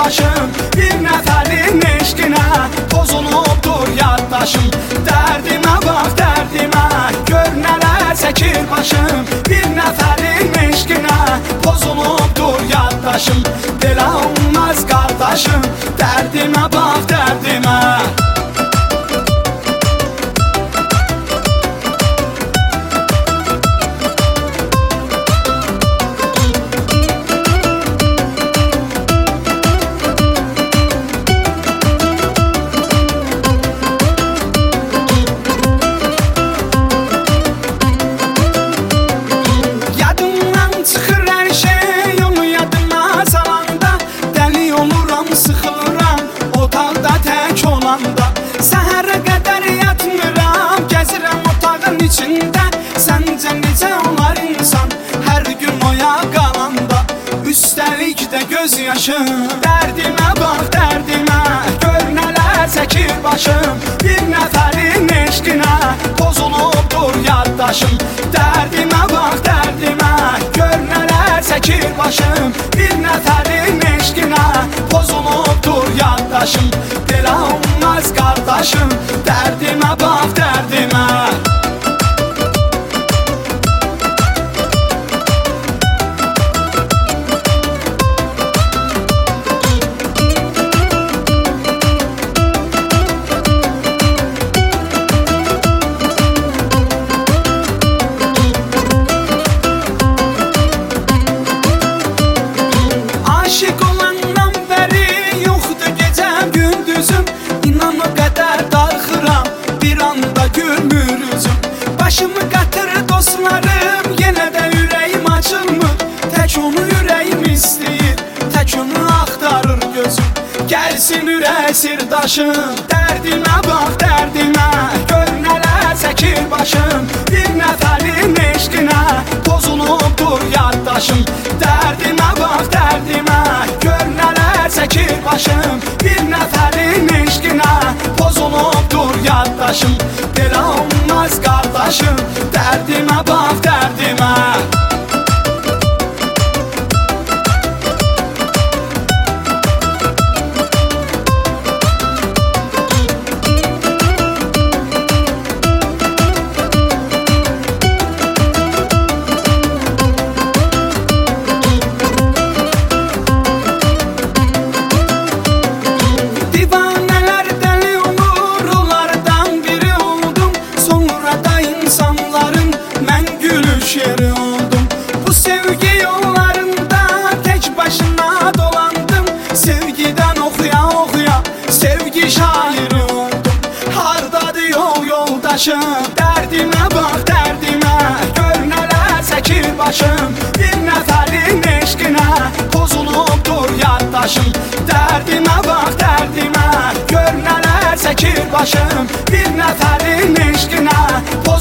başım, bir nəfərin eşqinə pozulubdur yaddaşım. Dərdimə bax, dərdimə, gör nələr çəkir başım, bir nəfərin eşqinə pozulubdur yaddaşım. Belə olmaz qardaşım, dərdimə bax, dərdimə. Səhərə qədər yatmıram, gəzirəm otağın içində. Səncə necə olar insan hər gün oya qalanda, üstəlik də göz yaşım. Dərdimə bax, dərdimə, gör nələr çəkir başım, bir nəfərin eşqinə pozulubdur yaddaşım. Dərdimə bax, dərdimə, gör nələr çəkir başım, bir nəfərin eşqinə pozulubdur yaddaşım. Belə olmaz qardaşım, dərdimə bax, dərdimə. Aşık olandan bəri yoxdur gecəm gündüzüm, İnan o qədər darxıram, bir anda gülmür üzüm. Başımı qatır dostlarım, yenə də ürəyim açılmır. Tək onu ürəyim istəyir, tək onu axtarır gözüm. Gəlsin ürək sirdaşım, dərdimə bax, dərdimə, gör nələr çəkir başım, bir nəfərin eşqinə pozulubdur yaddaşım. Dərdimə bax, dərdimə, gör nələr çəkir başım, bir nəfərin eşqinə pozulubdur yaddaşım. Belə olmaz qardaşım, dərdimə bax, dərdimə. Bu sevgi yollarında tek başına dolandım. Sevgiden oxuya oxuya sevgi şairi oldum. Hardadır yol yoldaşım, dərdimə bax, dərdimə, gör nələr çəkir başım, bir nəfərin eşqinə pozulubdur yaddaşım. Dərdimə bax, dərdimə, gör nələr çəkir başım, bir nəfərin eşqinə